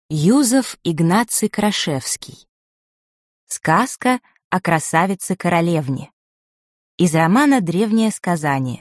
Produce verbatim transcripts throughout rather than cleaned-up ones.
Юзеф Игнаций Крашевский. Сказка о красавице-королевне. Из романа «Древнее сказание».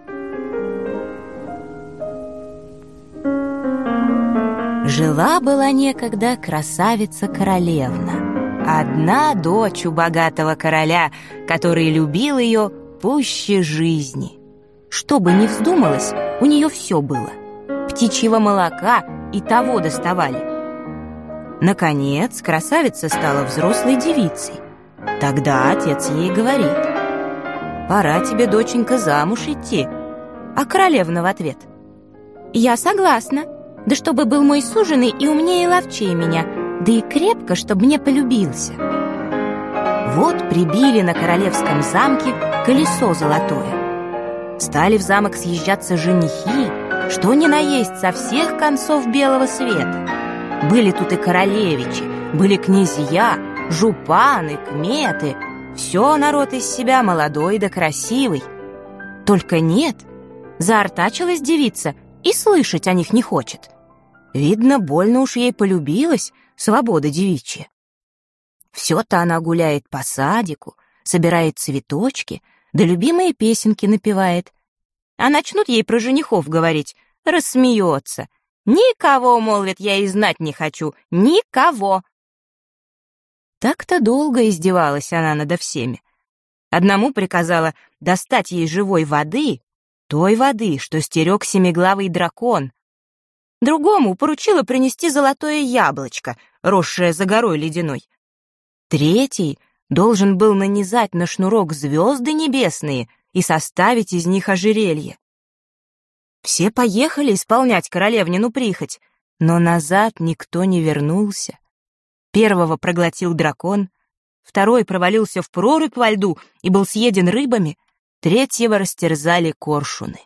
Жила-была некогда красавица-королевна, одна дочь у богатого короля, который любил ее пуще жизни. Что бы ни вздумалось, у нее все было. Птичьего молока и того доставали. Наконец, красавица стала взрослой девицей. Тогда отец ей говорит: «Пора тебе, доченька, замуж идти». А королевна в ответ: «Я согласна, да чтобы был мой суженый и умнее и ловчее меня, да и крепко, чтобы мне полюбился». Вот прибили на королевском замке колесо золотое. Стали в замок съезжаться женихи, что ни на есть со всех концов белого света. Были тут и королевичи, были князья, жупаны, кметы. Все народ из себя молодой да красивый. Только нет, заортачилась девица и слышать о них не хочет. Видно, больно уж ей полюбилась свобода девичья. Все-то она гуляет по садику, собирает цветочки, да любимые песенки напевает. А начнут ей про женихов говорить, рассмеется. «Никого, — молвит, — я и знать не хочу, никого!» Так-то долго издевалась она надо всеми. Одному приказала достать ей живой воды, той воды, что стерег семиглавый дракон. Другому поручила принести золотое яблочко, росшее за горой ледяной. Третий должен был нанизать на шнурок звезды небесные и составить из них ожерелье. Все поехали исполнять королевнину прихоть, но назад никто не вернулся. Первого проглотил дракон, второй провалился в прорубь во льду и был съеден рыбами, третьего растерзали коршуны.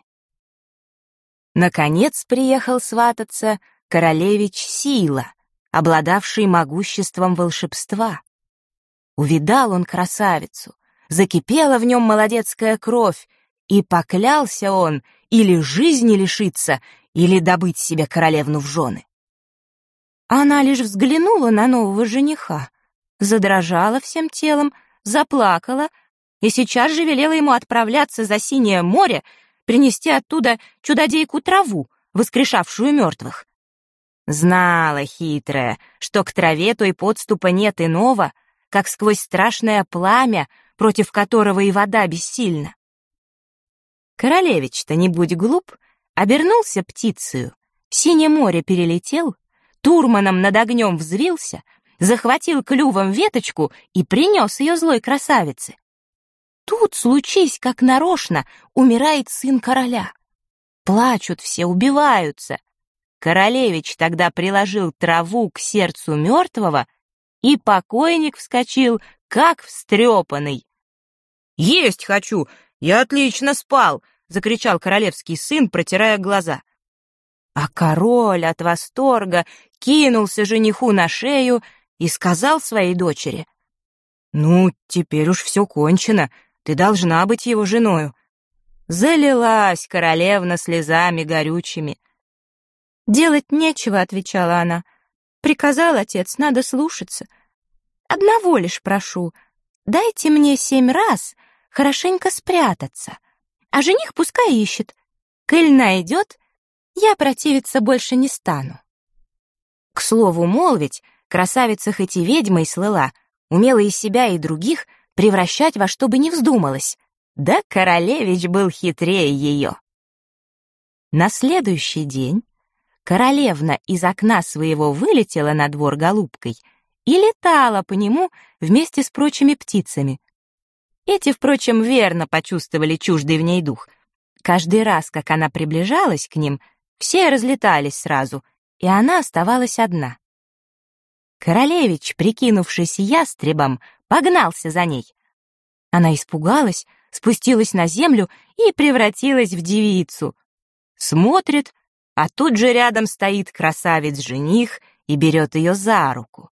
Наконец приехал свататься королевич Сила, обладавший могуществом волшебства. Увидал он красавицу, закипела в нем молодецкая кровь, и поклялся он или жизни лишиться, или добыть себе королевну в жены. Она лишь взглянула на нового жениха, задрожала всем телом, заплакала и сейчас же велела ему отправляться за синее море, принести оттуда чудодейку траву, воскрешавшую мертвых. Знала хитрая, что к траве той подступа нет иного, как сквозь страшное пламя, против которого и вода бессильна. Королевич-то, не будь глуп, обернулся птицею, синее море перелетел, турманом над огнем взвился, захватил клювом веточку и принес ее злой красавице. Тут, случись, как нарочно, умирает сын короля. Плачут все, убиваются. Королевич тогда приложил траву к сердцу мертвого, и покойник вскочил, как встрепанный. «Есть хочу! Я отлично спал!» — закричал королевский сын, протирая глаза. А король от восторга кинулся жениху на шею и сказал своей дочери: «Ну, теперь уж все кончено, ты должна быть его женою». Залилась королевна слезами горючими. «Делать нечего», — отвечала она. «Приказал отец, надо слушаться. Одного лишь прошу, дайте мне семь раз хорошенько спрятаться, а жених пускай ищет. Коль найдет, я противиться больше не стану». К слову молвить, красавица хоть и ведьмой слыла, умела и себя, и других превращать во что бы ни вздумалось. Да королевич был хитрее ее. На следующий день королевна из окна своего вылетела на двор голубкой и летала по нему вместе с прочими птицами. Эти, впрочем, верно почувствовали чуждый в ней дух. Каждый раз, как она приближалась к ним, все разлетались сразу, и она оставалась одна. Королевич, прикинувшись ястребом, погнался за ней. Она испугалась, спустилась на землю и превратилась в девицу. Смотрит, а тут же рядом стоит красавец-жених и берет ее за руку.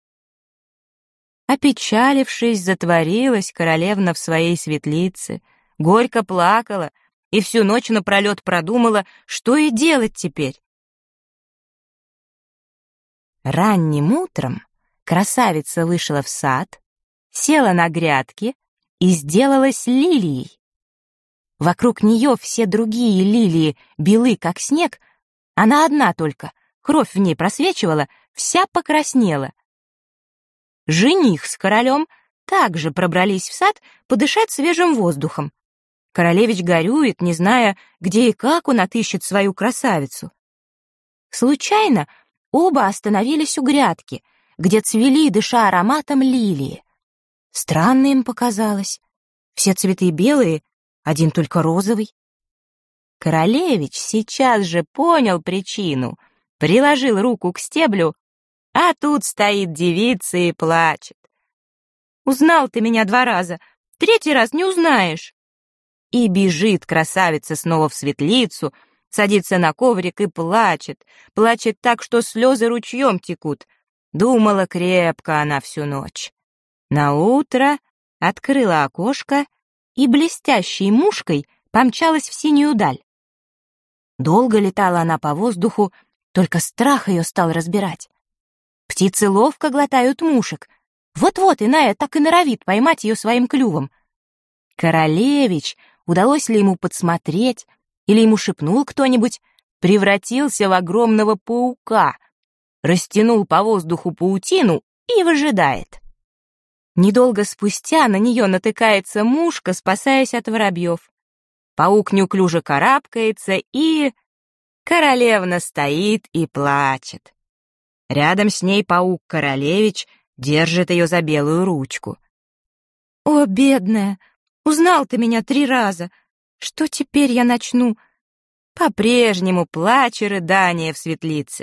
Опечалившись, затворилась королевна в своей светлице, горько плакала и всю ночь напролет продумала, что и делать теперь. Ранним утром красавица вышла в сад, села на грядки и сделалась лилией. Вокруг нее все другие лилии белы, как снег, она одна только, кровь в ней просвечивала, вся покраснела. Жених с королем также пробрались в сад подышать свежим воздухом. Королевич горюет, не зная, где и как он отыщет свою красавицу. Случайно оба остановились у грядки, где цвели, дыша ароматом, лилии. Странно им показалось. Все цветы белые, один только розовый. Королевич сейчас же понял причину, приложил руку к стеблю, а тут стоит девица и плачет. «Узнал ты меня два раза, третий раз не узнаешь». И бежит красавица снова в светлицу, садится на коврик и плачет, плачет так, что слезы ручьем текут. Думала крепко она всю ночь. Наутро открыла окошко и блестящей мушкой помчалась в синюю даль. Долго летала она по воздуху, только страх ее стал разбирать. Птицы ловко глотают мушек. Вот-вот иная так и норовит поймать ее своим клювом. Королевич, удалось ли ему подсмотреть, или ему шепнул кто-нибудь, превратился в огромного паука, растянул по воздуху паутину и выжидает. Недолго спустя на нее натыкается мушка, спасаясь от воробьев. Паук неуклюже карабкается, и... королевна стоит и плачет. Рядом с ней паук-королевич держит ее за белую ручку. «О, бедная, узнал ты меня три раза. Что теперь я начну?» По-прежнему плач и рыдание в светлице.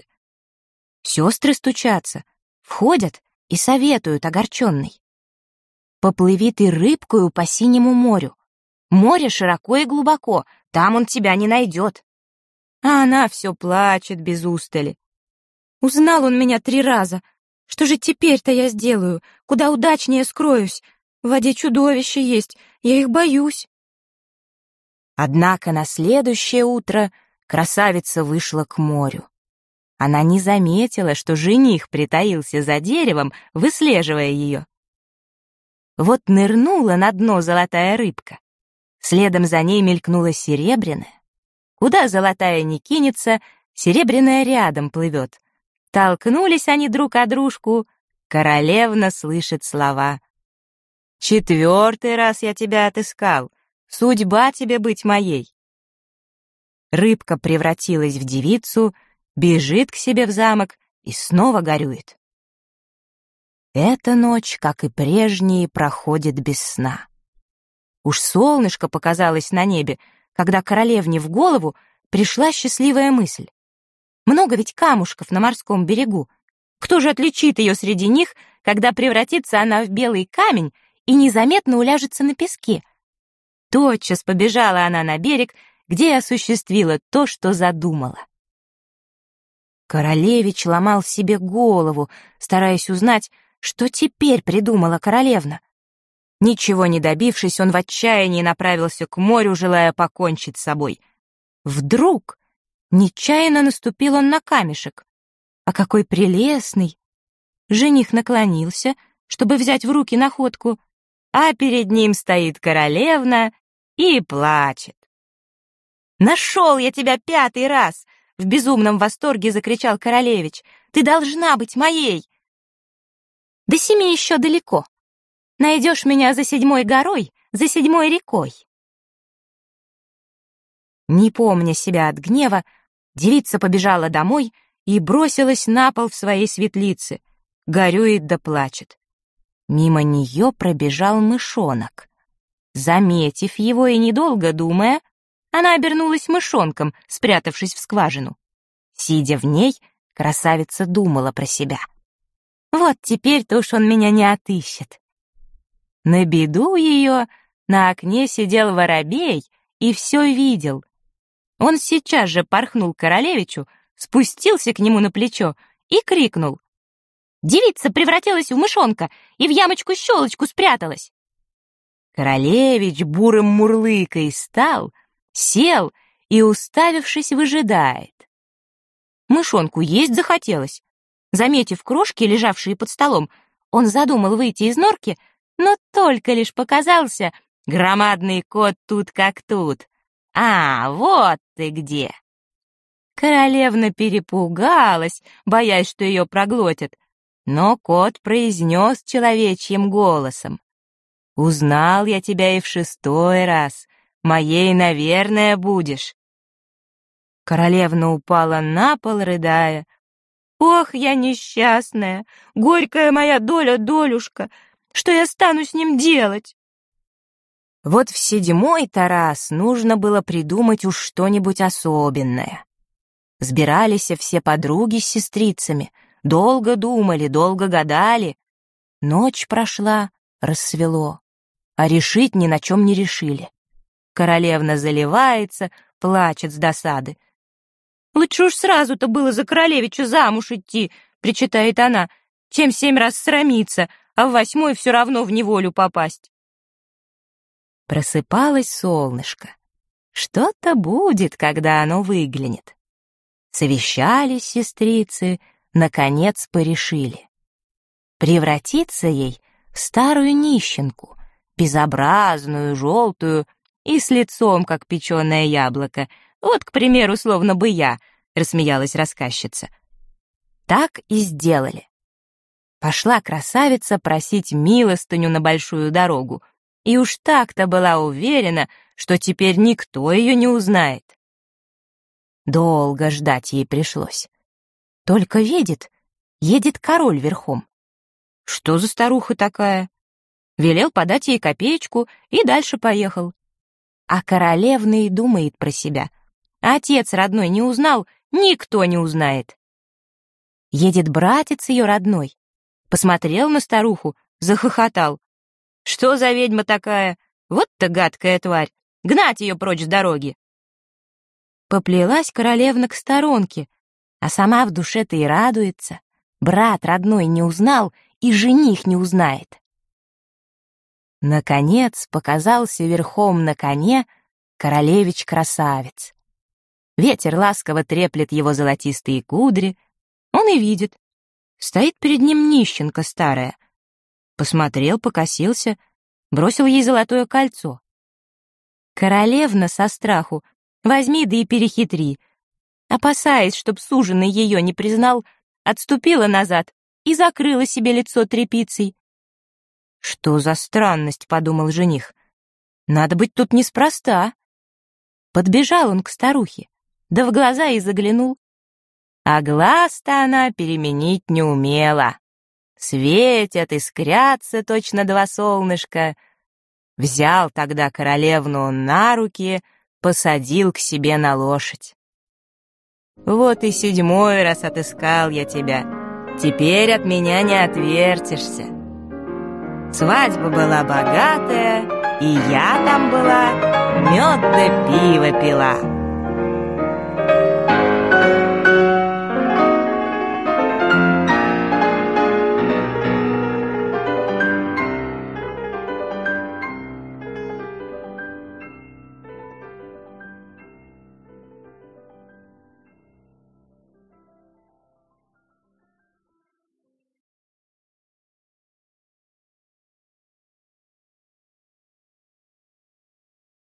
Сестры стучатся, входят и советуют огорченной. «Поплыви ты рыбкою по синему морю. Море широко и глубоко, там он тебя не найдет». А она все плачет без устали. «Узнал он меня три раза. Что же теперь-то я сделаю? Куда удачнее скроюсь? В воде чудовища есть, я их боюсь». Однако на следующее утро красавица вышла к морю. Она не заметила, что жених притаился за деревом, выслеживая ее. Вот нырнула на дно золотая рыбка. Следом за ней мелькнула серебряная. Куда золотая не кинется, серебряная рядом плывет. Толкнулись они друг о дружку. Королевна слышит слова. «Четвертый раз я тебя отыскал. Судьба тебе быть моей». Рыбка превратилась в девицу, бежит к себе в замок и снова горюет. Эта ночь, как и прежние, проходит без сна. Уж солнышко показалось на небе, когда королевне в голову пришла счастливая мысль. Много ведь камушков на морском берегу. Кто же отличит ее среди них, когда превратится она в белый камень и незаметно уляжется на песке? Тотчас побежала она на берег, где и осуществила то, что задумала. Королевич ломал себе голову, стараясь узнать, что теперь придумала королевна. Ничего не добившись, он в отчаянии направился к морю, желая покончить с собой. Вдруг нечаянно наступил он на камешек. А какой прелестный! Жених наклонился, чтобы взять в руки находку, а перед ним стоит королевна и плачет. «Нашел я тебя пятый раз!» — в безумном восторге закричал королевич. «Ты должна быть моей!» «До семи еще далеко. Найдешь меня за седьмой горой, за седьмой рекой». Не помня себя от гнева, девица побежала домой и бросилась на пол в своей светлице, горюет да плачет. Мимо нее пробежал мышонок. Заметив его и недолго думая, она обернулась мышонком, спрятавшись в скважину. Сидя в ней, красавица думала про себя. Вот теперь-то уж он меня не отыщет. На беду ее на окне сидел воробей и все видел. Он сейчас же порхнул к королевичу, спустился к нему на плечо и крикнул: «Девица превратилась в мышонка и в ямочку-щелочку спряталась!» Королевич бурым мурлыкой стал, сел и, уставившись, выжидает. Мышонку есть захотелось. Заметив крошки, лежавшие под столом, он задумал выйти из норки, но только лишь показался, громадный кот тут как тут. «А, вот ты где!» Королевна перепугалась, боясь, что ее проглотят, но кот произнес человечьим голосом: «Узнал я тебя и в шестой раз, моей, наверное, будешь». Королевна упала на пол, рыдая. «Ох, я несчастная, горькая моя доля-долюшка, что я стану с ним делать?» Вот в седьмой-то раз нужно было придумать уж что-нибудь особенное. Сбирались все подруги с сестрицами, долго думали, долго гадали. Ночь прошла, рассвело, а решить ни на чем не решили. Королевна заливается, плачет с досады. «Лучше уж сразу-то было за королевича замуж идти», — причитает она, «чем семь раз срамиться, а в восьмой все равно в неволю попасть». Просыпалось солнышко. Что-то будет, когда оно выглянет. Совещались сестрицы, наконец порешили. Превратиться ей в старую нищенку, безобразную, желтую и с лицом, как печеное яблоко. Вот, к примеру, словно бы я, рассмеялась рассказчица. Так и сделали. Пошла красавица просить милостыню на большую дорогу, и уж так-то была уверена, что теперь никто ее не узнает. Долго ждать ей пришлось. Только видит, едет король верхом. Что за старуха такая? Велел подать ей копеечку и дальше поехал. А королевна и думает про себя. Отец родной не узнал, никто не узнает. Едет братец ее родной. Посмотрел на старуху, захохотал. Что за ведьма такая? Вот-то гадкая тварь. Гнать ее прочь с дороги. Поплелась королевна к сторонке, а сама в душе-то и радуется. Брат родной не узнал, и жених не узнает. Наконец показался верхом на коне королевич-красавец. Ветер ласково треплет его золотистые кудри. Он и видит. Стоит перед ним нищенка старая. Посмотрел, покосился, бросил ей золотое кольцо. Королевна со страху возьми да и перехитри. Опасаясь, чтоб суженый ее не признал, отступила назад и закрыла себе лицо тряпицей. «Что за странность?» — подумал жених. «Надо быть тут неспроста». Подбежал он к старухе, да в глаза и заглянул. А глаз-то она переменить не умела. Светят, искрятся точно два солнышка. Взял тогда королевну он на руки, посадил к себе на лошадь. «Вот и седьмой раз отыскал я тебя. Теперь от меня не отвертишься. Свадьба была богатая, и я там была, мед да пиво пила».